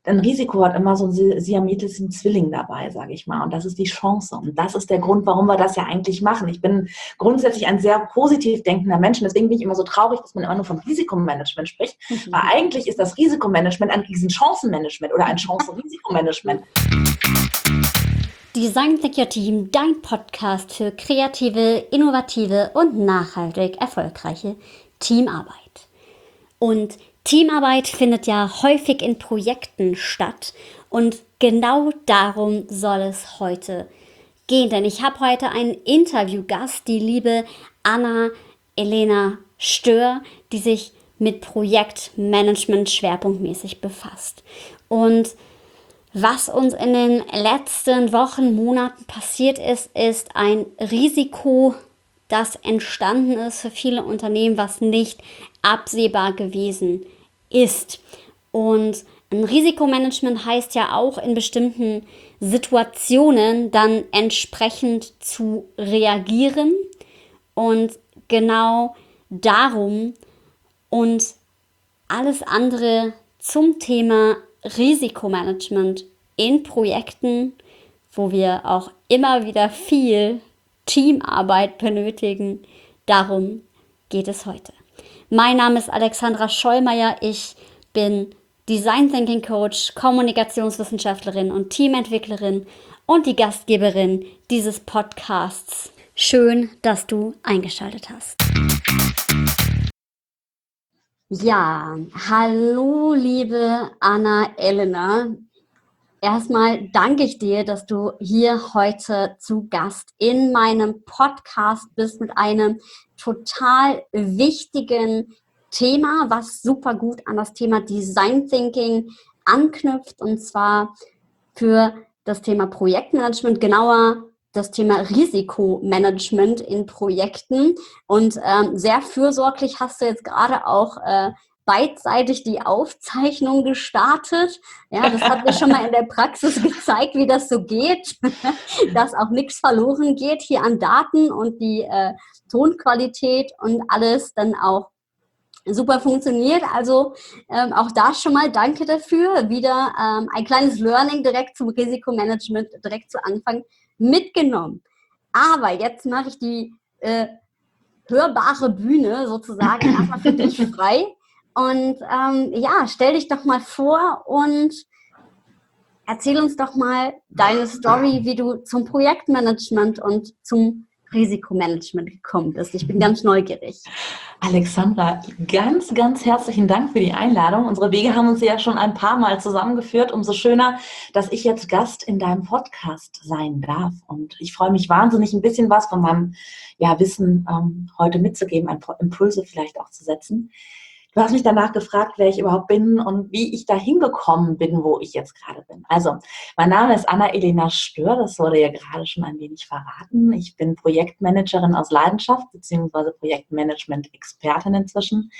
ein Risiko hat immer so einen siamesischen Zwilling dabei, sage ich mal. Und das ist die Chance. Und das ist der Grund, warum wir das ja eigentlich machen. Ich bin grundsätzlich ein sehr positiv denkender Mensch. Und deswegen bin ich immer so traurig, dass man immer nur vom Risikomanagement spricht. Weil eigentlich ist das Risikomanagement ein Riesen-Chancenmanagement oder ein Chancen-Risikomanagement. Design Think Your Team, dein Podcast für kreative, innovative und nachhaltig erfolgreiche Teamarbeit. Und Teamarbeit findet ja häufig in Projekten statt und genau darum soll es heute gehen. Denn ich habe heute einen Interviewgast, die liebe Anna-Elena Stör, die sich mit Projektmanagement schwerpunktmäßig befasst. Und was uns in den letzten Wochen, Monaten passiert ist, ist ein Risiko, das entstanden ist für viele Unternehmen, was nicht absehbar gewesen ist. Und ein Risikomanagement heißt ja auch in bestimmten Situationen dann entsprechend zu reagieren und genau darum und alles andere zum Thema Risikomanagement in Projekten, wo wir auch immer wieder viel Teamarbeit benötigen. Darum geht es heute. Mein Name ist Alexandra Schollmeier. Ich bin Design Thinking Coach, Kommunikationswissenschaftlerin und Teamentwicklerin und die Gastgeberin dieses Podcasts. Schön, dass du eingeschaltet hast. Ja, hallo liebe Anna-Elena. Erstmal danke ich dir, dass du hier heute zu Gast in meinem Podcast bist mit einem total wichtigen Thema, was super gut an das Thema Design Thinking anknüpft, und zwar für das Thema Projektmanagement, genauer das Thema Risikomanagement in Projekten. Und sehr fürsorglich hast du jetzt gerade auch beidseitig die Aufzeichnung gestartet. Ja, das hat mir schon mal in der Praxis gezeigt, wie das so geht, dass auch nichts verloren geht hier an Daten und die Tonqualität und alles dann auch super funktioniert. Also auch da schon mal danke dafür. Wieder ein kleines Learning direkt zum Risikomanagement, direkt zu Anfang mitgenommen. Aber jetzt mache ich die hörbare Bühne sozusagen erstmal für dich frei. Und stell dich doch mal vor und erzähl uns doch mal deine Story, wie du zum Projektmanagement und zum Risikomanagement gekommen bist. Ich bin ganz neugierig. Alexandra, ganz, ganz herzlichen Dank für die Einladung. Unsere Wege haben uns ja schon ein paar Mal zusammengeführt. Umso schöner, dass ich jetzt Gast in deinem Podcast sein darf. Und ich freue mich wahnsinnig, ein bisschen was von meinem Wissen heute mitzugeben, ein paar Impulse vielleicht auch zu setzen. Du hast mich danach gefragt, wer ich überhaupt bin und wie ich da hingekommen bin, wo ich jetzt gerade bin. Also, mein Name ist Anna-Elena Stör, das wurde ja gerade schon ein wenig verraten. Ich bin Projektmanagerin aus Leidenschaft, beziehungsweise Projektmanagement-Expertin inzwischen.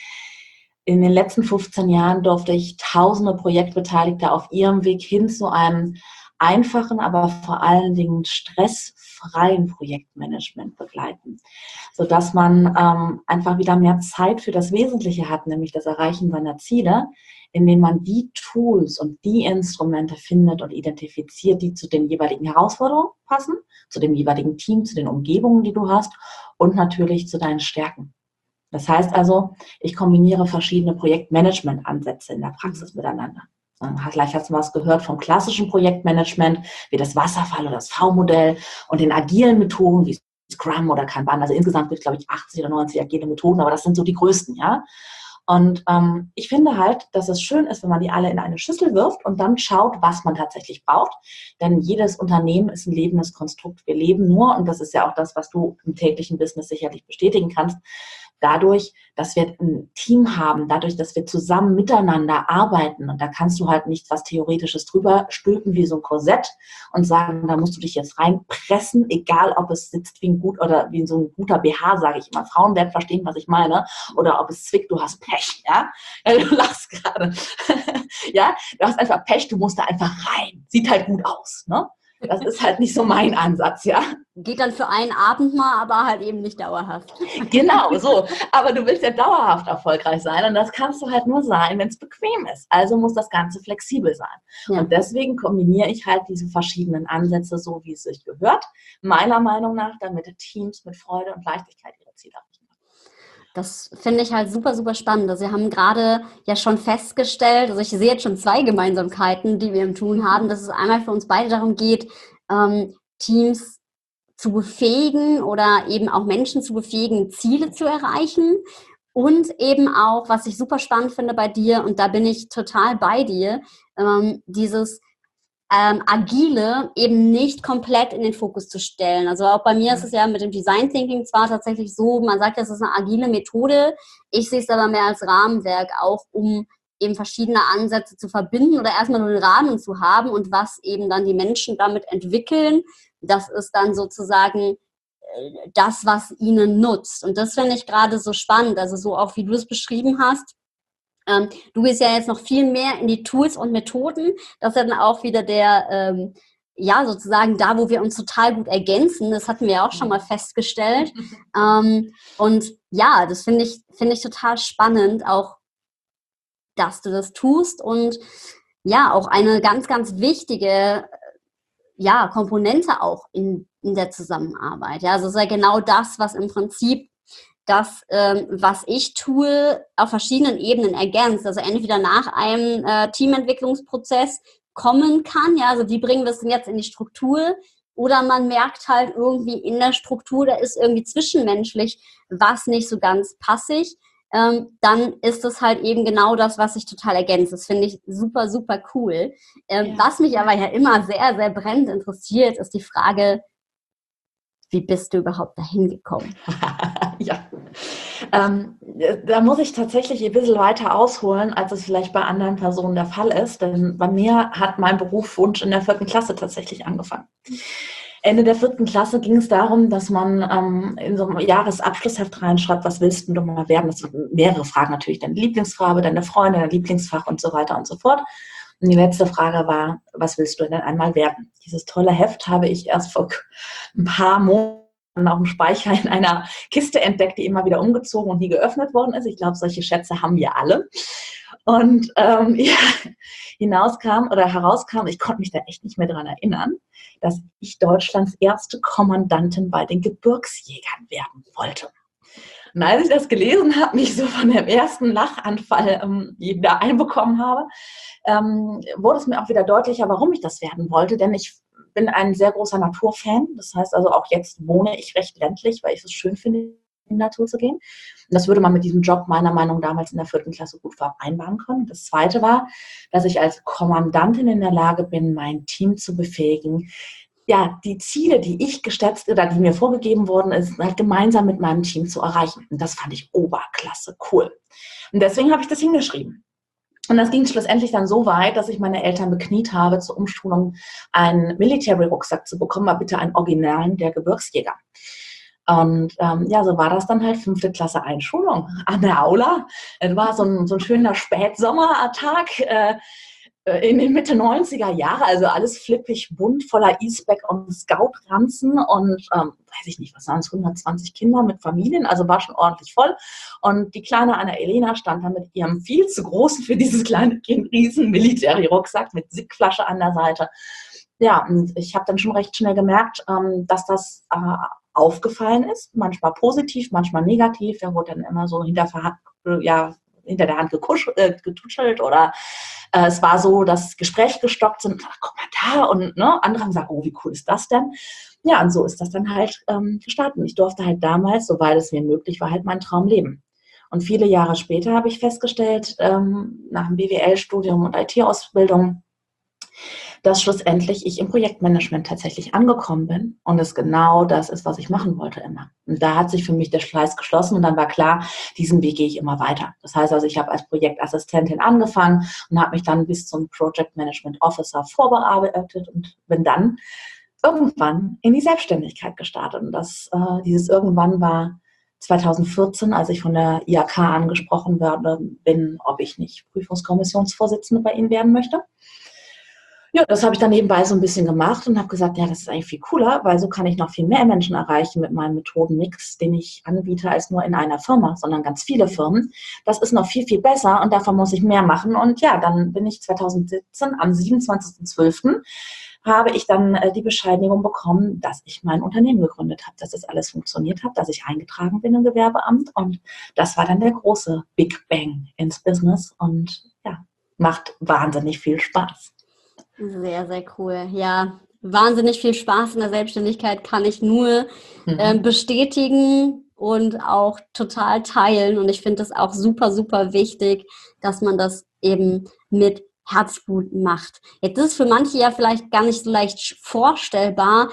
In den letzten 15 Jahren durfte ich tausende Projektbeteiligte auf ihrem Weg hin zu einem einfachen, aber vor allen Dingen stressfreien Projektmanagement begleiten, sodass man einfach wieder mehr Zeit für das Wesentliche hat, nämlich das Erreichen seiner Ziele, indem man die Tools und die Instrumente findet und identifiziert, die zu den jeweiligen Herausforderungen passen, zu dem jeweiligen Team, zu den Umgebungen, die du hast und natürlich zu deinen Stärken. Das heißt also, ich kombiniere verschiedene Projektmanagement-Ansätze in der Praxis miteinander. Vielleicht hast du was gehört vom klassischen Projektmanagement, wie das Wasserfall- oder das V-Modell und den agilen Methoden wie Scrum oder Kanban. Also insgesamt gibt es, glaube ich, 80 oder 90 agile Methoden, aber das sind so die größten, ja. Und ich finde halt, dass es schön ist, wenn man die alle in eine Schüssel wirft und dann schaut, was man tatsächlich braucht. Denn jedes Unternehmen ist ein lebendes Konstrukt. Wir leben nur, und das ist ja auch das, was du im täglichen Business sicherlich bestätigen kannst, dadurch, dass wir ein Team haben, dadurch, dass wir zusammen miteinander arbeiten. Und da kannst du halt nicht was Theoretisches drüber stülpen wie so ein Korsett und sagen, da musst du dich jetzt reinpressen, egal ob es sitzt wie ein gut oder wie so ein guter BH, sage ich immer. Frauen werden verstehen, was ich meine. Oder ob es zwickt, du hast Pech, ja? Du lachst gerade. Ja, du hast einfach Pech, du musst da einfach rein. Sieht halt gut aus, ne? Das ist halt nicht so mein Ansatz, ja. Geht dann für einen Abend mal, aber halt eben nicht dauerhaft. Genau, so. Aber du willst ja dauerhaft erfolgreich sein und das kannst du halt nur sein, wenn es bequem ist. Also muss das Ganze flexibel sein. Ja. Und deswegen kombiniere ich halt diese verschiedenen Ansätze so, wie es sich gehört, meiner Meinung nach, damit Teams mit Freude und Leichtigkeit ihre Ziele erreichen. Das finde ich halt super, super spannend. Also wir haben gerade ja schon festgestellt, also ich sehe jetzt schon 2 Gemeinsamkeiten, die wir im Tun haben, dass es einmal für uns beide darum geht, Teams zu befähigen oder eben auch Menschen zu befähigen, Ziele zu erreichen. Und eben auch, was ich super spannend finde bei dir, und da bin ich total bei dir, dieses Agile eben nicht komplett in den Fokus zu stellen. Also auch bei mir ist es ja mit dem Design Thinking zwar tatsächlich so, man sagt, das ist eine agile Methode. Ich sehe es aber mehr als Rahmenwerk auch, um eben verschiedene Ansätze zu verbinden oder erstmal nur den Rahmen zu haben und was eben dann die Menschen damit entwickeln. Das ist dann sozusagen das, was ihnen nutzt. Und das finde ich gerade so spannend. Also so auch, wie du es beschrieben hast. Du gehst ja jetzt noch viel mehr in die Tools und Methoden. Das ist dann auch wieder der, ja, sozusagen da, wo wir uns total gut ergänzen. Das hatten wir ja auch schon mal festgestellt. Und ja, das finde ich total spannend, auch, dass du das tust und ja, auch eine ganz, ganz wichtige, ja, Komponente auch in der Zusammenarbeit. Ja, also es ist ja genau das, was im Prinzip das, was ich tue, auf verschiedenen Ebenen ergänzt. Also entweder nach einem Teamentwicklungsprozess kommen kann, ja, also wie bringen wir es denn jetzt in die Struktur? Oder man merkt halt irgendwie in der Struktur, da ist irgendwie zwischenmenschlich was nicht so ganz passig. Dann ist es halt eben genau das, was sich total ergänzt. Das finde ich super, super cool. Was mich aber ja immer sehr, sehr brennend interessiert, ist die Frage, wie bist du überhaupt dahin gekommen? Ja, da muss ich tatsächlich ein bisschen weiter ausholen, als es vielleicht bei anderen Personen der Fall ist. Denn bei mir hat mein Berufswunsch in der 4. Klasse tatsächlich angefangen. Ende der 4. Klasse ging es darum, dass man in so einem Jahresabschlussheft reinschreibt, was willst du mal werden? Das sind mehrere Fragen natürlich, deine Lieblingsfarbe, deine Freunde, dein Lieblingsfach und so weiter und so fort. Und die letzte Frage war, was willst du denn einmal werden? Dieses tolle Heft habe ich erst vor ein paar Monaten auf dem Speicher in einer Kiste entdeckt, die immer wieder umgezogen und nie geöffnet worden ist. Ich glaube, solche Schätze haben wir alle. Und ja, herauskam, ich konnte mich da echt nicht mehr dran erinnern, dass ich Deutschlands erste Kommandantin bei den Gebirgsjägern werden wollte. Und als ich das gelesen habe, mich so von dem ersten Lachanfall da einbekommen habe, wurde es mir auch wieder deutlicher, warum ich das werden wollte, denn ich bin ein sehr großer Naturfan. Das heißt also, auch jetzt wohne ich recht ländlich, weil ich es schön finde, in die Natur zu gehen. Und das würde man mit diesem Job meiner Meinung nach damals in der 4. Klasse gut vereinbaren können. Das Zweite war, dass ich als Kommandantin in der Lage bin, mein Team zu befähigen, ja, die Ziele, die ich gesteckt oder die mir vorgegeben worden ist, halt gemeinsam mit meinem Team zu erreichen. Und das fand ich oberklasse cool. Und deswegen habe ich das hingeschrieben. Und das ging schlussendlich dann so weit, dass ich meine Eltern bekniet habe, zur Umschulung einen Military-Rucksack zu bekommen, aber bitte einen Originalen der Gebirgsjäger. Und ja, so war das dann halt 5. Klasse Einschulung an der Aula. Es war so ein schöner Spätsommertag in den Mitte 90er Jahre, also alles flippig bunt, voller E-Spec und Scout-Ranzen und weiß ich nicht, was waren es, 120 Kinder mit Familien, also war schon ordentlich voll. Und die kleine Anna-Elena stand da mit ihrem viel zu großen für dieses kleine Kind riesen Military-Rucksack mit Sickflasche an der Seite. Ja, und ich habe dann schon recht schnell gemerkt, dass das aufgefallen ist, manchmal positiv, manchmal negativ. Der wurde dann immer so hinter der Hand getuschelt oder es war so, dass Gespräche gestockt sind. Ach, guck mal da und ne, andere haben gesagt, oh, wie cool ist das denn? Ja, und so ist das dann halt gestartet. Ich durfte halt damals, soweit es mir möglich war, halt meinen Traum leben. Und viele Jahre später habe ich festgestellt, nach dem BWL-Studium und IT-Ausbildung, dass schlussendlich ich im Projektmanagement tatsächlich angekommen bin und es genau das ist, was ich machen wollte immer. Und da hat sich für mich der Schleiß geschlossen und dann war klar, diesen Weg gehe ich immer weiter. Das heißt also, ich habe als Projektassistentin angefangen und habe mich dann bis zum Project Management Officer vorbearbeitet und bin dann irgendwann in die Selbstständigkeit gestartet. Und dieses irgendwann war 2014, als ich von der IHK angesprochen bin, ob ich nicht Prüfungskommissionsvorsitzende bei Ihnen werden möchte. Ja, das habe ich dann nebenbei so ein bisschen gemacht und habe gesagt, ja, das ist eigentlich viel cooler, weil so kann ich noch viel mehr Menschen erreichen mit meinem Methodenmix, den ich anbiete, als nur in einer Firma, sondern ganz viele Firmen. Das ist noch viel, viel besser und davon muss ich mehr machen. Und ja, dann bin ich 2017 am 27.12. habe ich dann die Bescheinigung bekommen, dass ich mein Unternehmen gegründet habe, dass das alles funktioniert hat, dass ich eingetragen bin im Gewerbeamt. Und das war dann der große Big Bang ins Business und ja, macht wahnsinnig viel Spaß. Sehr, sehr cool. Ja, wahnsinnig viel Spaß in der Selbstständigkeit kann ich nur bestätigen und auch total teilen. Und ich finde es auch super, super wichtig, dass man das eben mit Herzblut macht. Jetzt ist es für manche ja vielleicht gar nicht so leicht vorstellbar,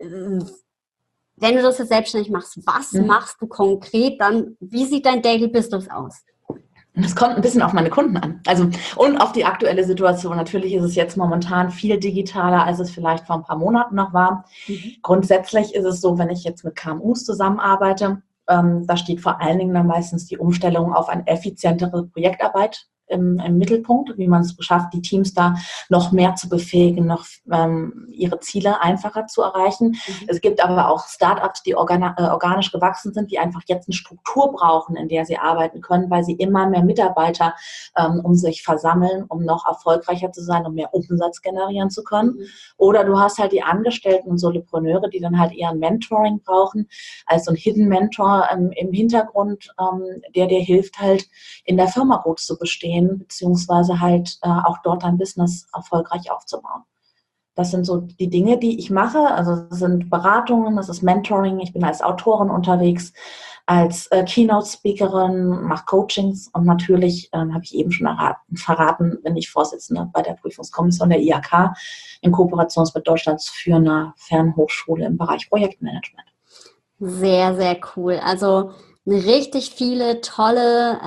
wenn du das jetzt selbstständig machst. Was machst du konkret dann? Wie sieht dein Daily Business aus? Es kommt ein bisschen auf meine Kunden an. Also, und auf die aktuelle Situation. Natürlich ist es jetzt momentan viel digitaler, als es vielleicht vor ein paar Monaten noch war. Grundsätzlich ist es so, wenn ich jetzt mit KMUs zusammenarbeite, da steht vor allen Dingen dann meistens die Umstellung auf eine effizientere Projektarbeit im Mittelpunkt, wie man es schafft, die Teams da noch mehr zu befähigen, noch ihre Ziele einfacher zu erreichen. Es gibt aber auch Startups, die organisch gewachsen sind, die einfach jetzt eine Struktur brauchen, in der sie arbeiten können, weil sie immer mehr Mitarbeiter um sich versammeln, um noch erfolgreicher zu sein, um mehr Umsatz generieren zu können. Oder du hast halt die Angestellten und Solopreneure, die dann halt eher ein Mentoring brauchen, als so ein Hidden Mentor im Hintergrund, der dir hilft, halt in der Firma gut zu bestehen, beziehungsweise halt auch dort ein Business erfolgreich aufzubauen. Das sind so die Dinge, die ich mache. Also das sind Beratungen, das ist Mentoring. Ich bin als Autorin unterwegs, als Keynote-Speakerin, mache Coachings und natürlich, habe ich eben schon verraten, bin ich Vorsitzende bei der Prüfungskommission der IHK in Kooperation mit Deutschlands führender Fernhochschule im Bereich Projektmanagement. Sehr, sehr cool. Also richtig viele tolle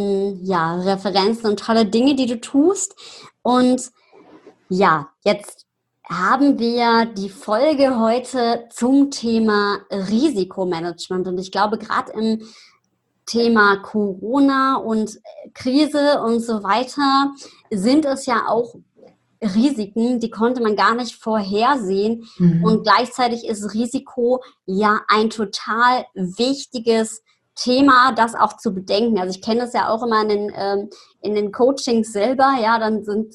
Referenzen und tolle Dinge, die du tust. Und ja, jetzt haben wir die Folge heute zum Thema Risikomanagement. Und ich glaube, gerade im Thema Corona und Krise und so weiter sind es ja auch Risiken, die konnte man gar nicht vorhersehen. Und gleichzeitig ist Risiko ja ein total wichtiges Thema, das auch zu bedenken. Also ich kenne das ja auch immer in den Coachings selber. Ja, dann sind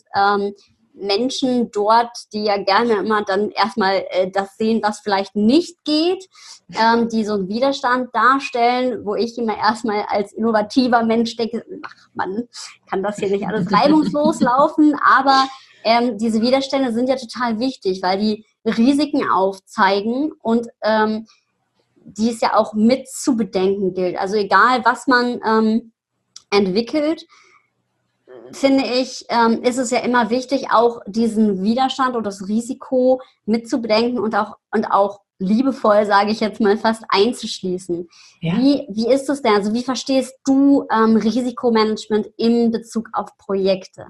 Menschen dort, die ja gerne immer dann erstmal das sehen, was vielleicht nicht geht, die so einen Widerstand darstellen, wo ich immer erstmal als innovativer Mensch denke, ach man, kann das hier nicht alles reibungslos laufen, aber diese Widerstände sind ja total wichtig, weil die Risiken aufzeigen und die es ja auch mit zu bedenken gilt. Also egal, was man entwickelt, finde ich, ist es ja immer wichtig, auch diesen Widerstand und das Risiko mit zu bedenken und auch liebevoll, sage ich jetzt mal, fast einzuschließen. Ja. Wie ist es denn? Also wie verstehst du Risikomanagement in Bezug auf Projekte?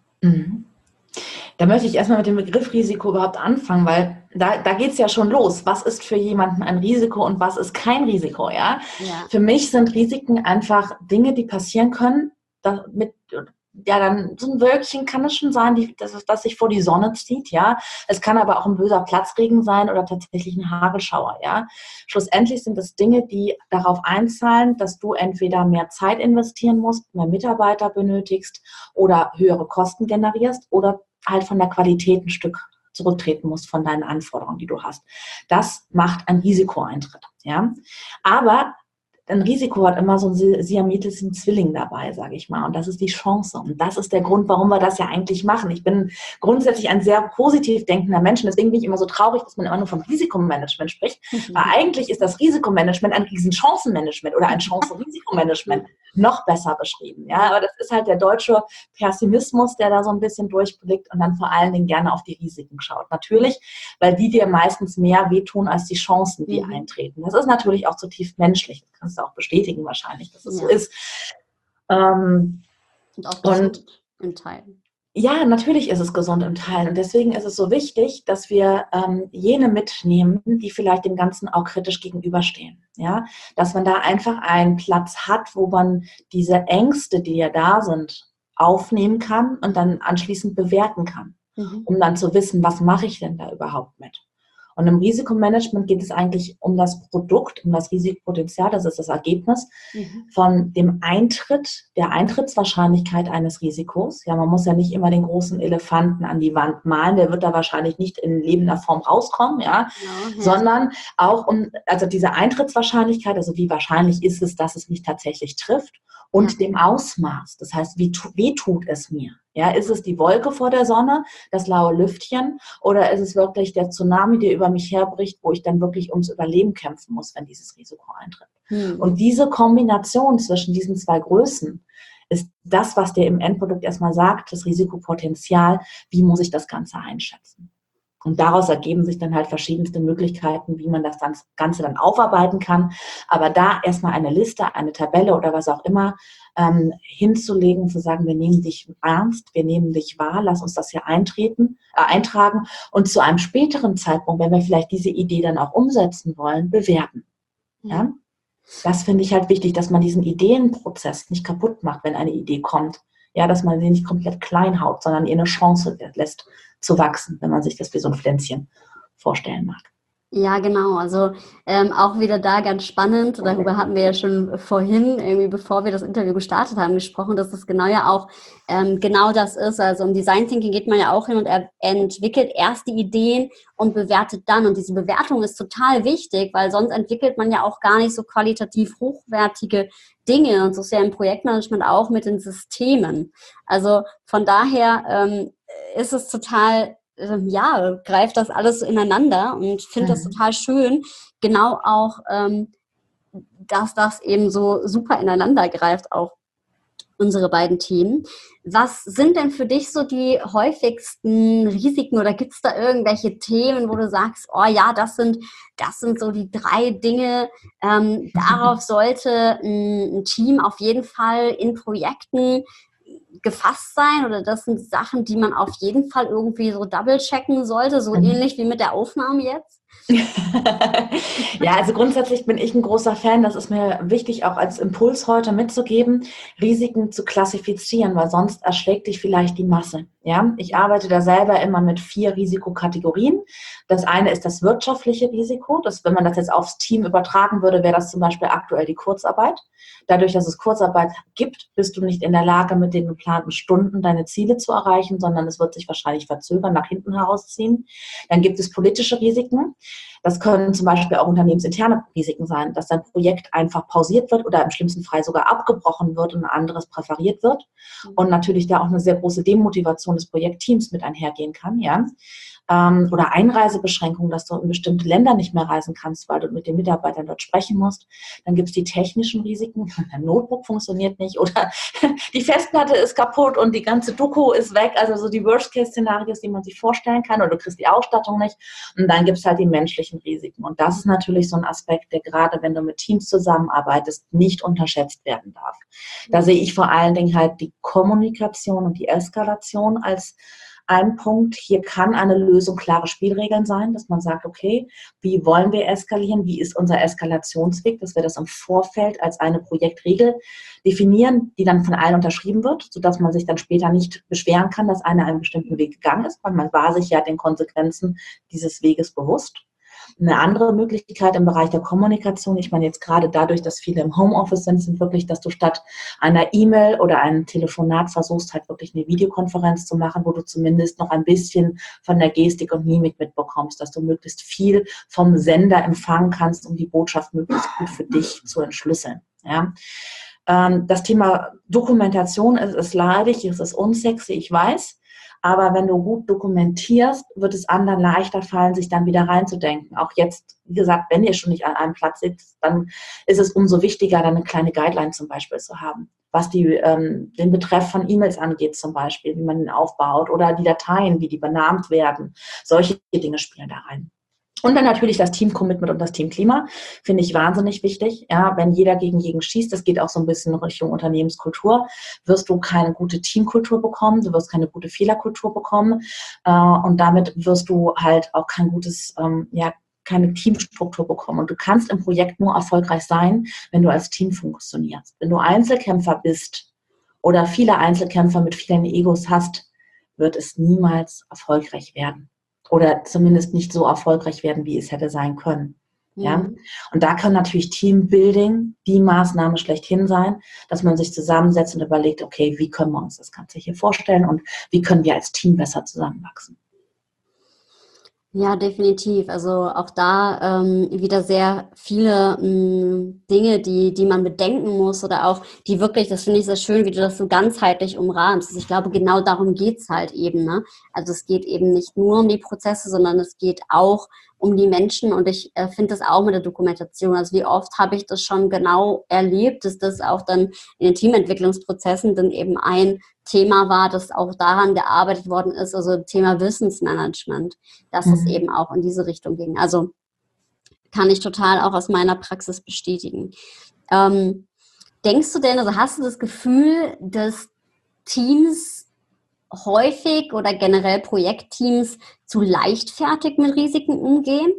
Da möchte ich erstmal mit dem Begriff Risiko überhaupt anfangen, weil da geht es ja schon los. Was ist für jemanden ein Risiko und was ist kein Risiko? Ja? Für mich sind Risiken einfach Dinge, die passieren können. Dann so ein Wölkchen kann es schon sein, das sich vor die Sonne zieht. Ja, es kann aber auch ein böser Platzregen sein oder tatsächlich ein Hagelschauer. Ja, schlussendlich sind es Dinge, die darauf einzahlen, dass du entweder mehr Zeit investieren musst, mehr Mitarbeiter benötigst oder höhere Kosten generierst oder halt von der Qualität ein Stück zurücktreten musst von deinen Anforderungen, die du hast. Das macht ein Risikoeintritt. Ja, aber ein Risiko hat immer so einen siametischen Zwilling dabei, sage ich mal. Und das ist die Chance. Und das ist der Grund, warum wir das ja eigentlich machen. Ich bin grundsätzlich ein sehr positiv denkender Mensch. Und deswegen bin ich immer so traurig, dass man immer nur vom Risikomanagement spricht. Weil eigentlich ist das Risikomanagement ein Riesenchancenmanagement oder ein Chancen-Risikomanagement noch besser beschrieben. Ja, aber das ist halt der deutsche Pessimismus, der da so ein bisschen durchblickt und dann vor allen Dingen gerne auf die Risiken schaut. Natürlich, weil die dir meistens mehr wehtun als die Chancen, die eintreten. Das ist natürlich auch zutiefst menschlich. Das kannst du auch bestätigen wahrscheinlich, dass es so ist. Und auch gesund im Teilen. Ja, natürlich ist es gesund im Teilen. Und deswegen ist es so wichtig, dass wir jene mitnehmen, die vielleicht dem Ganzen auch kritisch gegenüberstehen. Ja? Dass man da einfach einen Platz hat, wo man diese Ängste, die ja da sind, aufnehmen kann und dann anschließend bewerten kann. um dann zu wissen, was mache ich denn da überhaupt mit? Und im Risikomanagement geht es eigentlich um das Produkt, um das Risikopotenzial, das ist das Ergebnis von dem Eintritt, der Eintrittswahrscheinlichkeit eines Risikos. Ja, man muss ja nicht immer den großen Elefanten an die Wand malen, der wird da wahrscheinlich nicht in lebender Form rauskommen, ja, sondern auch also diese Eintrittswahrscheinlichkeit, also wie wahrscheinlich ist es, dass es mich tatsächlich trifft, und dem Ausmaß. Das heißt, wie tut es mir? Ja, ist es die Wolke vor der Sonne, das laue Lüftchen, oder ist es wirklich der Tsunami, der über mich herbricht, wo ich dann wirklich ums Überleben kämpfen muss, wenn dieses Risiko eintritt? Und diese Kombination zwischen diesen zwei Größen ist das, was dir im Endprodukt erstmal sagt, das Risikopotenzial, wie muss ich das Ganze einschätzen? Und daraus ergeben sich dann halt verschiedenste Möglichkeiten, wie man das Ganze dann aufarbeiten kann. Aber da erstmal eine Liste, eine Tabelle oder was auch immer hinzulegen, zu sagen, wir nehmen dich ernst, wir nehmen dich wahr, lass uns das hier eintragen und zu einem späteren Zeitpunkt, wenn wir vielleicht diese Idee dann auch umsetzen wollen, bewerten. Ja? Das finde ich halt wichtig, dass man diesen Ideenprozess nicht kaputt macht, wenn eine Idee kommt. Ja, dass man sie nicht komplett klein haut, sondern ihr eine Chance lässt zu wachsen, wenn man sich das wie so ein Pflänzchen vorstellen mag. Ja, genau. Also auch wieder da ganz spannend. Darüber hatten wir ja schon vorhin, irgendwie bevor wir das Interview gestartet haben, gesprochen, dass das genau ja auch genau das ist. Also im Design Thinking geht man ja auch hin und entwickelt erst die Ideen und bewertet dann. Und diese Bewertung ist total wichtig, weil sonst entwickelt man ja auch gar nicht so qualitativ hochwertige Dinge. Und so ist ja im Projektmanagement auch mit den Systemen. Also von daher ist es total greift das alles ineinander und finde das total schön, genau auch, dass das eben so super ineinander greift, auch unsere beiden Themen. Was sind denn für dich so die häufigsten Risiken oder gibt es da irgendwelche Themen, wo du sagst, oh ja, das sind so die 3 Dinge, darauf sollte ein Team auf jeden Fall in Projekten gefasst sein, oder das sind Sachen, die man auf jeden Fall irgendwie so double-checken sollte, so ähnlich wie mit der Aufnahme jetzt? Ja, also grundsätzlich bin ich ein großer Fan, das ist mir wichtig auch als Impuls heute mitzugeben, Risiken zu klassifizieren, weil sonst erschlägt dich vielleicht die Masse. Ja, ich arbeite da selber immer mit 4 Risikokategorien. Das eine ist das wirtschaftliche Risiko. Wenn man das jetzt aufs Team übertragen würde, wäre das zum Beispiel aktuell die Kurzarbeit. Dadurch, dass es Kurzarbeit gibt, bist du nicht in der Lage, mit den geplanten Stunden deine Ziele zu erreichen, sondern es wird sich wahrscheinlich verzögern, nach hinten herausziehen. Dann gibt es politische Risiken. Das können zum Beispiel auch unternehmensinterne Risiken sein, dass dein Projekt einfach pausiert wird oder im schlimmsten Fall sogar abgebrochen wird und ein anderes präferiert wird. Und natürlich da auch eine sehr große Demotivation des Projektteams mit einhergehen kann, ja. Oder Einreisebeschränkungen, dass du in bestimmte Länder nicht mehr reisen kannst, weil du mit den Mitarbeitern dort sprechen musst. Dann gibt es die technischen Risiken, dein Notebook funktioniert nicht oder die Festplatte ist kaputt und die ganze Doku ist weg, also so die Worst-Case-Szenarios, die man sich vorstellen kann, oder du kriegst die Ausstattung nicht. Und dann gibt es halt die menschlichen Risiken. Und das ist natürlich so ein Aspekt, der gerade, wenn du mit Teams zusammenarbeitest, nicht unterschätzt werden darf. Da sehe ich vor allen Dingen halt die Kommunikation und die Eskalation als ein Punkt. Hier kann eine Lösung klare Spielregeln sein, dass man sagt, okay, wie wollen wir eskalieren? Wie ist unser Eskalationsweg? Dass wir das im Vorfeld als eine Projektregel definieren, die dann von allen unterschrieben wird, sodass man sich dann später nicht beschweren kann, dass einer einen bestimmten Weg gegangen ist, weil man war sich ja den Konsequenzen dieses Weges bewusst. Eine andere Möglichkeit im Bereich der Kommunikation, ich meine jetzt gerade dadurch, dass viele im Homeoffice sind wirklich, dass du statt einer E-Mail oder einem Telefonat versuchst, halt wirklich eine Videokonferenz zu machen, wo du zumindest noch ein bisschen von der Gestik und Mimik mitbekommst, dass du möglichst viel vom Sender empfangen kannst, um die Botschaft möglichst gut für dich zu entschlüsseln. Ja. Das Thema Dokumentation ist leidig, es ist unsexy, ich weiß. Aber wenn du gut dokumentierst, wird es anderen leichter fallen, sich dann wieder reinzudenken. Auch jetzt, wie gesagt, wenn ihr schon nicht an einem Platz sitzt, dann ist es umso wichtiger, dann eine kleine Guideline zum Beispiel zu haben. Was den Betreff von E-Mails angeht zum Beispiel, wie man ihn aufbaut oder die Dateien, wie die benannt werden. Solche Dinge spielen da rein. Und dann natürlich das Team-Commitment und das Teamklima, finde ich wahnsinnig wichtig. Ja, wenn jeder gegen jeden schießt, das geht auch so ein bisschen in Richtung Unternehmenskultur, wirst du keine gute Teamkultur bekommen, du wirst keine gute Fehlerkultur bekommen und damit wirst du halt auch keine Teamstruktur bekommen. Und du kannst im Projekt nur erfolgreich sein, wenn du als Team funktionierst. Wenn du Einzelkämpfer bist oder viele Einzelkämpfer mit vielen Egos hast, wird es niemals erfolgreich werden. Oder zumindest nicht so erfolgreich werden, wie es hätte sein können. Ja? Und da kann natürlich Teambuilding die Maßnahme schlechthin sein, dass man sich zusammensetzt und überlegt, okay, wie können wir uns das Ganze hier vorstellen und wie können wir als Team besser zusammenwachsen. Ja, definitiv. Also auch da wieder sehr viele Dinge, die man bedenken muss oder auch die wirklich, das finde ich sehr schön, wie du das so ganzheitlich umrahmst. Also ich glaube, genau darum geht's halt eben. Ne? Also es geht eben nicht nur um die Prozesse, sondern es geht auch um die Menschen und ich finde das auch mit der Dokumentation. Also wie oft habe ich das schon genau erlebt, dass das auch dann in den Teamentwicklungsprozessen dann eben ein Thema war, dass auch daran gearbeitet worden ist, also Thema Wissensmanagement, dass es eben auch in diese Richtung ging. Also kann ich total auch aus meiner Praxis bestätigen. Denkst du denn, also hast du das Gefühl, dass Teams häufig oder generell Projektteams zu leichtfertig mit Risiken umgehen?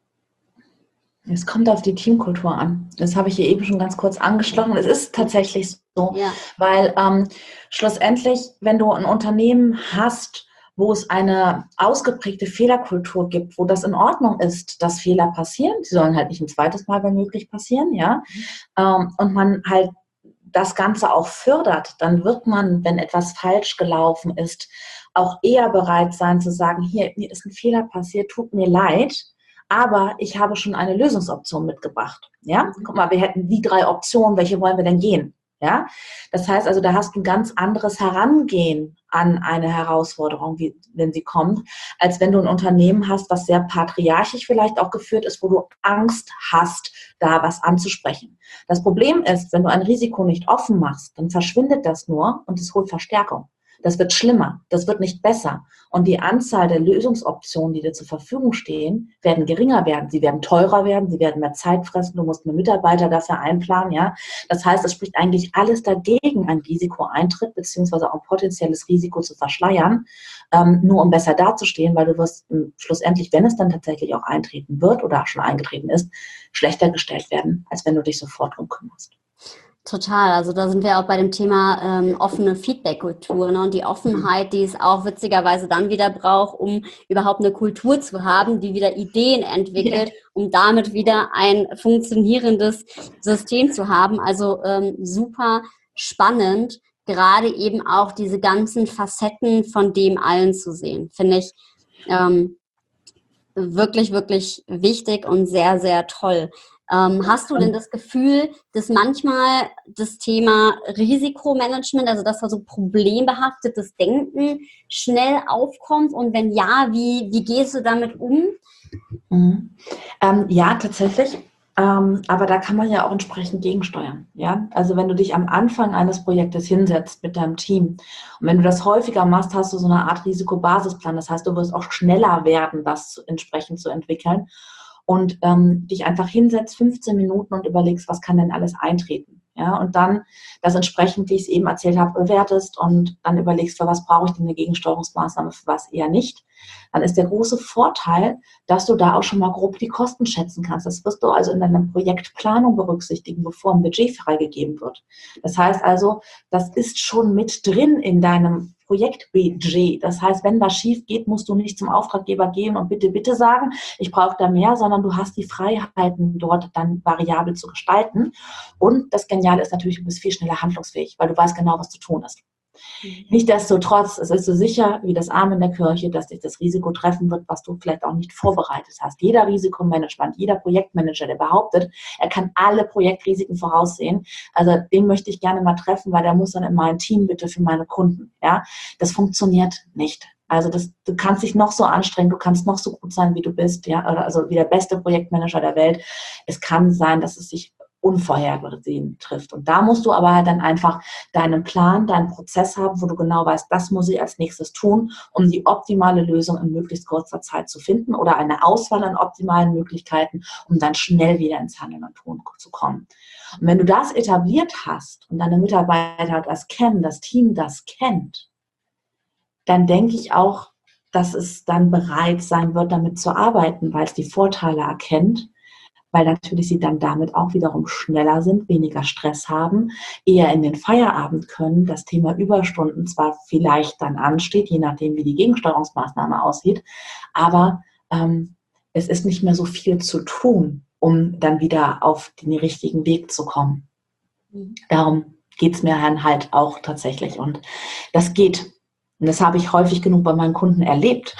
Es kommt auf die Teamkultur an. Das habe ich hier eben schon ganz kurz angesprochen. Es ist tatsächlich so, weil schlussendlich, wenn du ein Unternehmen hast, wo es eine ausgeprägte Fehlerkultur gibt, wo das in Ordnung ist, dass Fehler passieren, sie sollen halt nicht ein zweites Mal, wenn möglich, passieren, ja, und man halt das Ganze auch fördert, dann wird man, wenn etwas falsch gelaufen ist, auch eher bereit sein zu sagen, hier, mir ist ein Fehler passiert, tut mir leid, aber ich habe schon eine Lösungsoption mitgebracht. Ja, guck mal, wir hätten die 3 Optionen, welche wollen wir denn gehen? Ja, das heißt also, da hast du ein ganz anderes Herangehen an eine Herausforderung, wie, wenn sie kommt, als wenn du ein Unternehmen hast, was sehr patriarchisch vielleicht auch geführt ist, wo du Angst hast, da was anzusprechen. Das Problem ist, wenn du ein Risiko nicht offen machst, dann verschwindet das nur und es holt Verstärkung. Das wird schlimmer, das wird nicht besser. Und die Anzahl der Lösungsoptionen, die dir zur Verfügung stehen, werden geringer werden. Sie werden teurer werden, sie werden mehr Zeit fressen, du musst mehr Mitarbeiter dafür einplanen. Ja? Das heißt, es spricht eigentlich alles dagegen, ein Risiko eintritt, beziehungsweise auch ein potenzielles Risiko zu verschleiern, nur um besser dazustehen, weil du wirst schlussendlich, wenn es dann tatsächlich auch eintreten wird oder schon eingetreten ist, schlechter gestellt werden, als wenn du dich sofort drum kümmerst. Total, also da sind wir auch bei dem Thema offene Feedback-Kultur, ne? Und die Offenheit, die es auch witzigerweise dann wieder braucht, um überhaupt eine Kultur zu haben, die wieder Ideen entwickelt, um damit wieder ein funktionierendes System zu haben. Also super spannend, gerade eben auch diese ganzen Facetten von dem allen zu sehen, finde ich wirklich, wirklich wichtig und sehr, sehr toll. Hast du denn das Gefühl, dass manchmal das Thema Risikomanagement, also dass da so problembehaftetes Denken schnell aufkommt? Und wenn ja, wie gehst du damit um? Ja, tatsächlich. Aber da kann man ja auch entsprechend gegensteuern. Ja? Also wenn du dich am Anfang eines Projektes hinsetzt mit deinem Team und wenn du das häufiger machst, hast du so eine Art Risikobasisplan. Das heißt, du wirst auch schneller werden, das entsprechend zu entwickeln und dich einfach hinsetzt, 15 Minuten und überlegst, was kann denn alles eintreten. Ja? Und dann das entsprechend, wie ich es eben erzählt habe, bewertest und dann überlegst, für was brauche ich denn eine Gegensteuerungsmaßnahme, für was eher nicht. Dann ist der große Vorteil, dass du da auch schon mal grob die Kosten schätzen kannst. Das wirst du also in deiner Projektplanung berücksichtigen, bevor ein Budget freigegeben wird. Das heißt also, das ist schon mit drin in deinem Projektbudget. Das heißt, wenn was schief geht, musst du nicht zum Auftraggeber gehen und bitte, bitte sagen, ich brauche da mehr, sondern du hast die Freiheiten, dort dann variabel zu gestalten. Und das Geniale ist natürlich, du bist viel schneller handlungsfähig, weil du weißt genau, was zu tun ist. Nichtsdestotrotz, es ist so sicher wie das Amen in der Kirche, dass dich das Risiko treffen wird, was du vielleicht auch nicht vorbereitet hast. Jeder Risikomanagement, jeder Projektmanager, der behauptet, er kann alle Projektrisiken voraussehen, also den möchte ich gerne mal treffen, weil der muss dann in mein Team bitte für meine Kunden. Ja, das funktioniert nicht. Also du kannst dich noch so anstrengen, du kannst noch so gut sein, wie du bist, ja, also wie der beste Projektmanager der Welt. Es kann sein, dass es sich unvorhergesehen trifft. Und da musst du aber halt dann einfach deinen Plan, deinen Prozess haben, wo du genau weißt, das muss ich als nächstes tun, um die optimale Lösung in möglichst kurzer Zeit zu finden oder eine Auswahl an optimalen Möglichkeiten, um dann schnell wieder ins Handeln und Tun zu kommen. Und wenn du das etabliert hast und deine Mitarbeiter das kennen, das Team das kennt, dann denke ich auch, dass es dann bereit sein wird, damit zu arbeiten, weil es die Vorteile erkennt, weil natürlich sie dann damit auch wiederum schneller sind, weniger Stress haben, eher in den Feierabend können, das Thema Überstunden zwar vielleicht dann ansteht, je nachdem, wie die Gegensteuerungsmaßnahme aussieht, aber es ist nicht mehr so viel zu tun, um dann wieder auf den richtigen Weg zu kommen. Darum geht es mir dann halt auch tatsächlich und das geht. Und das habe ich häufig genug bei meinen Kunden erlebt.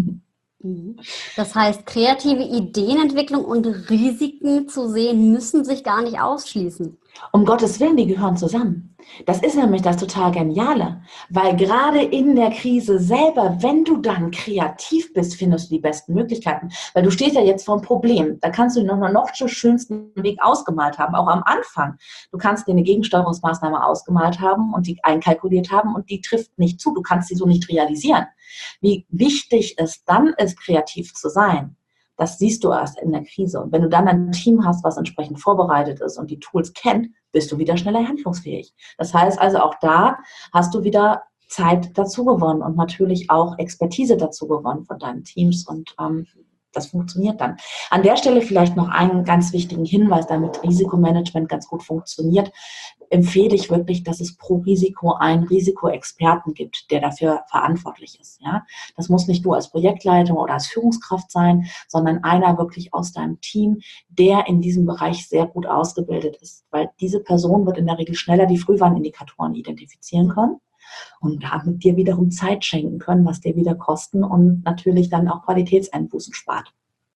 Das heißt, kreative Ideenentwicklung und Risiken zu sehen, müssen sich gar nicht ausschließen. Um Gottes Willen, die gehören zusammen. Das ist nämlich das total Geniale, weil gerade in der Krise selber, wenn du dann kreativ bist, findest du die besten Möglichkeiten, weil du stehst ja jetzt vor einem Problem. Da kannst du noch den schönsten Weg ausgemalt haben, auch am Anfang. Du kannst dir eine Gegensteuerungsmaßnahme ausgemalt haben und die einkalkuliert haben und die trifft nicht zu. Du kannst sie so nicht realisieren. Wie wichtig es dann ist, kreativ zu sein, das siehst du erst in der Krise. Und wenn du dann ein Team hast, was entsprechend vorbereitet ist und die Tools kennt, bist du wieder schneller handlungsfähig. Das heißt also, auch da hast du wieder Zeit dazu gewonnen und natürlich auch Expertise dazu gewonnen von deinen Teams und das funktioniert dann. An der Stelle vielleicht noch einen ganz wichtigen Hinweis, damit Risikomanagement ganz gut funktioniert, empfehle ich wirklich, dass es pro Risiko einen Risikoexperten gibt, der dafür verantwortlich ist. Ja? Das muss nicht du als Projektleitung oder als Führungskraft sein, sondern einer wirklich aus deinem Team, der in diesem Bereich sehr gut ausgebildet ist, weil diese Person wird in der Regel schneller die Frühwarnindikatoren identifizieren können und damit dir wiederum Zeit schenken können, was dir wieder Kosten und natürlich dann auch Qualitätseinbußen spart.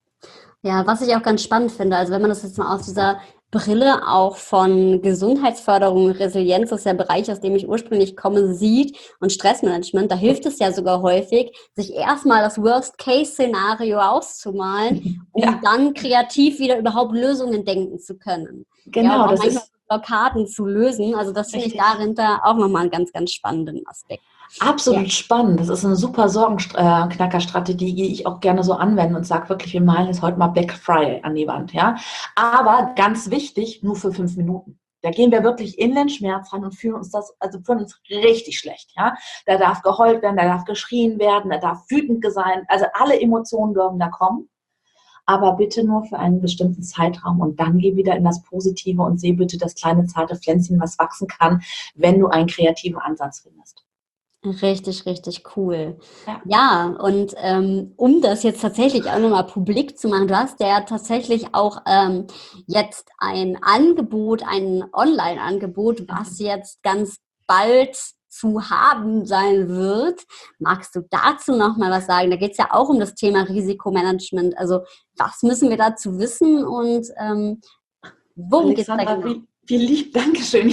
Ja, was ich auch ganz spannend finde, also wenn man das jetzt mal aus dieser Brille auch von Gesundheitsförderung, Resilienz, das ist der Bereich, aus dem ich ursprünglich komme, sieht und Stressmanagement, da hilft es ja sogar häufig, sich erstmal das Worst-Case-Szenario auszumalen, um dann kreativ wieder überhaupt Lösungen denken zu können. Genau, ja, und auch das manchmal ist Blockaden zu lösen. Also das finde ich dahinter auch nochmal einen ganz, ganz spannenden Aspekt. absolut spannend. Das ist eine super Sorgenknackerstrategie, die ich auch gerne so anwende und sage wirklich, wir malen jetzt heute mal Black Friday an die Wand. Ja? Aber ganz wichtig, nur für 5 Minuten. Da gehen wir wirklich in den Schmerz ran und fühlen uns richtig schlecht. Ja? Da darf geheult werden, da darf geschrien werden, da darf wütend sein. Also alle Emotionen dürfen da kommen. Aber bitte nur für einen bestimmten Zeitraum und dann geh wieder in das Positive und seh bitte das kleine zarte Pflänzchen, was wachsen kann, wenn du einen kreativen Ansatz findest. Richtig, richtig cool. Ja, und um das jetzt tatsächlich auch nochmal publik zu machen, du hast ja tatsächlich auch jetzt ein Angebot, ein Online-Angebot, was jetzt ganz bald zu haben sein wird. Magst du dazu nochmal was sagen? Da geht es ja auch um das Thema Risikomanagement. Also was müssen wir dazu wissen und worum geht es da genau? Wie lieb, Dankeschön.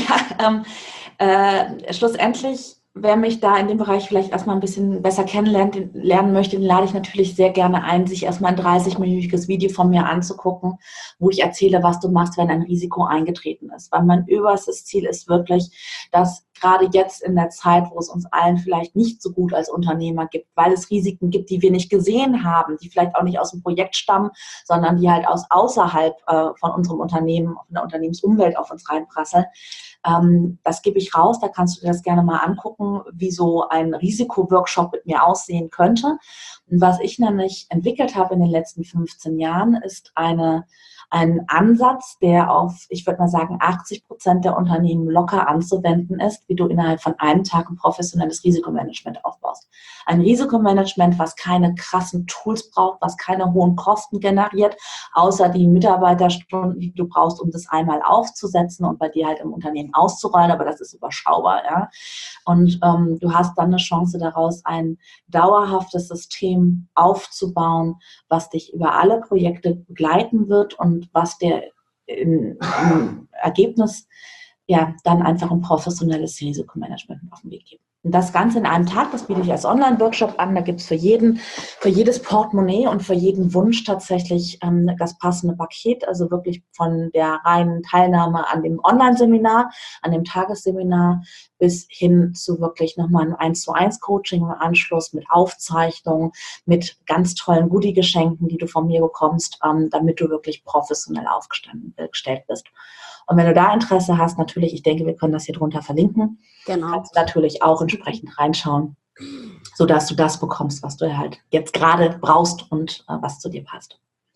Ja, schlussendlich, wer mich da in dem Bereich vielleicht erstmal ein bisschen besser lernen möchte, den lade ich natürlich sehr gerne ein, sich erstmal ein 30-minütiges Video von mir anzugucken, wo ich erzähle, was du machst, wenn ein Risiko eingetreten ist. Weil mein oberstes Ziel ist wirklich, dass gerade jetzt in der Zeit, wo es uns allen vielleicht nicht so gut als Unternehmer gibt, weil es Risiken gibt, die wir nicht gesehen haben, die vielleicht auch nicht aus dem Projekt stammen, sondern die halt aus außerhalb von unserem Unternehmen, von der Unternehmensumwelt auf uns reinprasseln. Das gebe ich raus, da kannst du dir das gerne mal angucken, wie so ein Risikoworkshop mit mir aussehen könnte. Und was ich nämlich entwickelt habe in den letzten 15 Jahren, ist ein Ansatz, der auf, ich würde mal sagen, 80% der Unternehmen locker anzuwenden ist, wie du innerhalb von einem Tag ein professionelles Risikomanagement aufbaust. Ein Risikomanagement, was keine krassen Tools braucht, was keine hohen Kosten generiert, außer die Mitarbeiterstunden, die du brauchst, um das einmal aufzusetzen und bei dir halt im Unternehmen auszurollen, aber das ist überschaubar. Ja? Und du hast dann eine Chance daraus, ein dauerhaftes System aufzubauen, was dich über alle Projekte begleiten wird und was dir im Ergebnis ja dann einfach ein professionelles Risikomanagement auf den Weg gibt. Und das Ganze in einem Tag, das biete ich als Online-Workshop an. Da gibt es für jedes Portemonnaie und für jeden Wunsch tatsächlich das passende Paket. Also wirklich von der reinen Teilnahme an dem Online-Seminar, an dem Tagesseminar bis hin zu wirklich nochmal ein 1:1 Coaching im Anschluss mit Aufzeichnungen, mit ganz tollen Goodie-Geschenken, die du von mir bekommst, damit du wirklich professionell aufgestellt bist. Und wenn du da Interesse hast, natürlich, ich denke, wir können das hier drunter verlinken. Genau. Kannst du natürlich auch entsprechend reinschauen, sodass du das bekommst, was du halt jetzt gerade brauchst und was zu dir passt.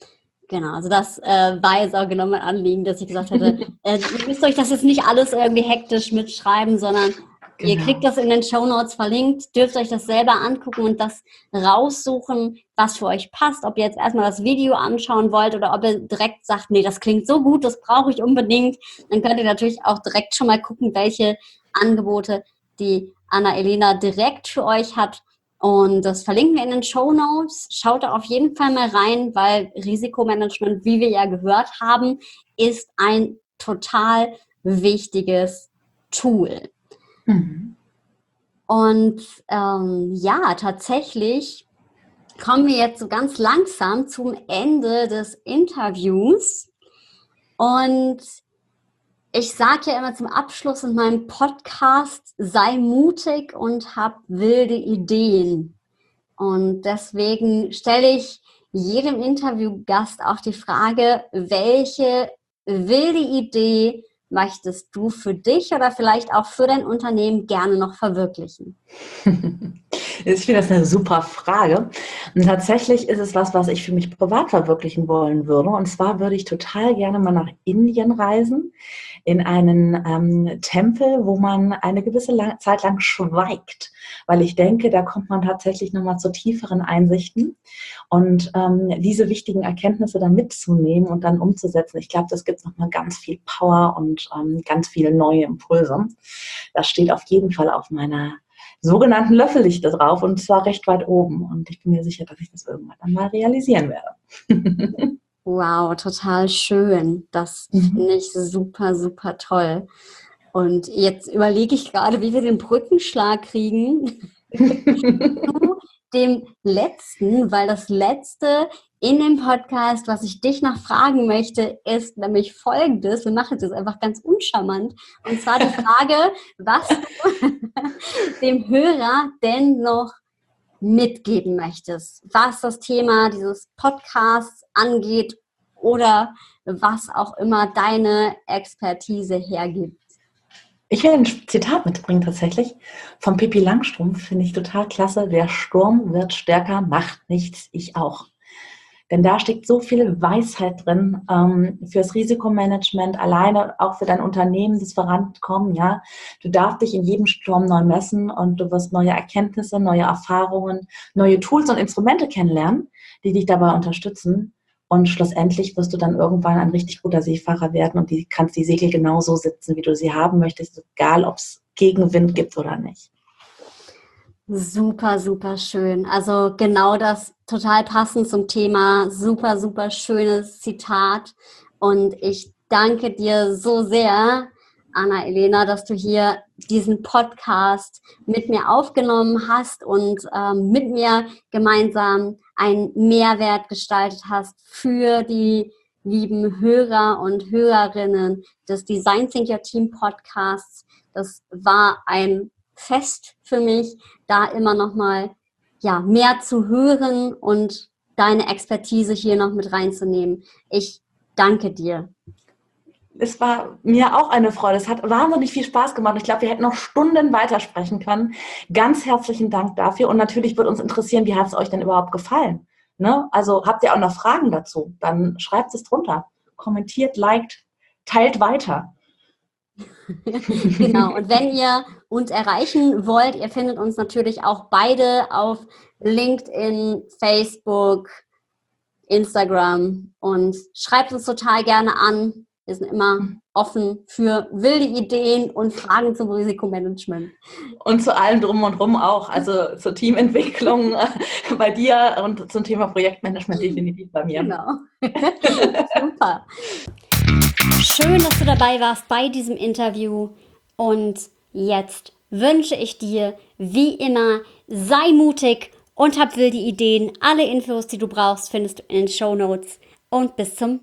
Genau, also das war jetzt auch genau mein Anliegen, dass ich gesagt hätte, ihr müsst euch das jetzt nicht alles irgendwie hektisch mitschreiben, sondern ihr kriegt das in den Shownotes verlinkt, dürft euch das selber angucken und das raussuchen, was für euch passt. Ob ihr jetzt erstmal das Video anschauen wollt oder ob ihr direkt sagt, nee, das klingt so gut, das brauche ich unbedingt. Dann könnt ihr natürlich auch direkt schon mal gucken, welche Angebote die Anna-Elena direkt für euch hat. Und das verlinken wir in den Shownotes. Schaut da auf jeden Fall mal rein, weil Risikomanagement, wie wir ja gehört haben, ist ein total wichtiges Tool. Mhm. Und ja, tatsächlich kommen wir jetzt so ganz langsam zum Ende des Interviews. Und ich sage ja immer zum Abschluss in meinem Podcast, sei mutig und hab wilde Ideen. Und deswegen stelle ich jedem Interviewgast auch die Frage, welche wilde Idee möchtest du für dich oder vielleicht auch für dein Unternehmen gerne noch verwirklichen? Ich finde das eine super Frage. Und tatsächlich ist es was ich für mich privat verwirklichen wollen würde. Und zwar würde ich total gerne mal nach Indien reisen, in einen Tempel, wo man eine gewisse Zeit lang schweigt. Weil ich denke, da kommt man tatsächlich nochmal zu tieferen Einsichten. Und diese wichtigen Erkenntnisse dann mitzunehmen und dann umzusetzen, ich glaube, das gibt nochmal ganz viel Power und ganz viele neue Impulse. Das steht auf jeden Fall auf meiner sogenannten Löffelliste drauf und zwar recht weit oben. Und ich bin mir sicher, dass ich das irgendwann dann mal realisieren werde. Wow, total schön. Das finde ich super, super toll. Und jetzt überlege ich gerade, wie wir den Brückenschlag kriegen zu dem letzten, weil das letzte in dem Podcast, was ich dich noch fragen möchte, ist nämlich folgendes. Wir machen das einfach ganz uncharmant. Und zwar die Frage, was du dem Hörer denn noch mitgeben möchtest, was das Thema dieses Podcasts angeht oder was auch immer deine Expertise hergibt. Ich will ein Zitat mitbringen tatsächlich. Von Pippi Langstrumpf, finde ich total klasse. Der Sturm wird stärker, macht nichts, ich auch. Denn da steckt so viel Weisheit drin fürs Risikomanagement, alleine auch für dein Unternehmen, das Vorankommen. Ja, du darfst dich in jedem Sturm neu messen und du wirst neue Erkenntnisse, neue Erfahrungen, neue Tools und Instrumente kennenlernen, die dich dabei unterstützen. Und schlussendlich wirst du dann irgendwann ein richtig guter Seefahrer werden und kannst die Segel genauso sitzen, wie du sie haben möchtest, egal ob es Gegenwind gibt oder nicht. Super, super schön. Also genau das, total passend zum Thema. Super, super schönes Zitat. Und ich danke dir so sehr, Anna-Elena, dass du hier diesen Podcast mit mir aufgenommen hast und mit mir gemeinsam einen Mehrwert gestaltet hast für die lieben Hörer und Hörerinnen des Design Think Your Team Podcasts. Das war ein Fest für mich, da immer noch mal mehr zu hören und deine Expertise hier noch mit reinzunehmen. Ich danke dir. Es war mir auch eine Freude. Es hat wahnsinnig viel Spaß gemacht. Ich glaube, wir hätten noch Stunden weitersprechen können. Ganz herzlichen Dank dafür. Und natürlich würde uns interessieren, wie hat es euch denn überhaupt gefallen? Ne? Also habt ihr auch noch Fragen dazu? Dann schreibt es drunter. Kommentiert, liked, teilt weiter. Genau, und wenn ihr uns erreichen wollt, ihr findet uns natürlich auch beide auf LinkedIn, Facebook, Instagram und schreibt uns total gerne an. Wir sind immer offen für wilde Ideen und Fragen zum Risikomanagement. Und zu allem drum und drum auch, also zur Teamentwicklung bei dir und zum Thema Projektmanagement definitiv bei mir. Genau. Super. Schön, dass du dabei warst bei diesem Interview und jetzt wünsche ich dir, wie immer, sei mutig und hab wilde Ideen. Alle Infos, die du brauchst, findest du in den Shownotes und bis zum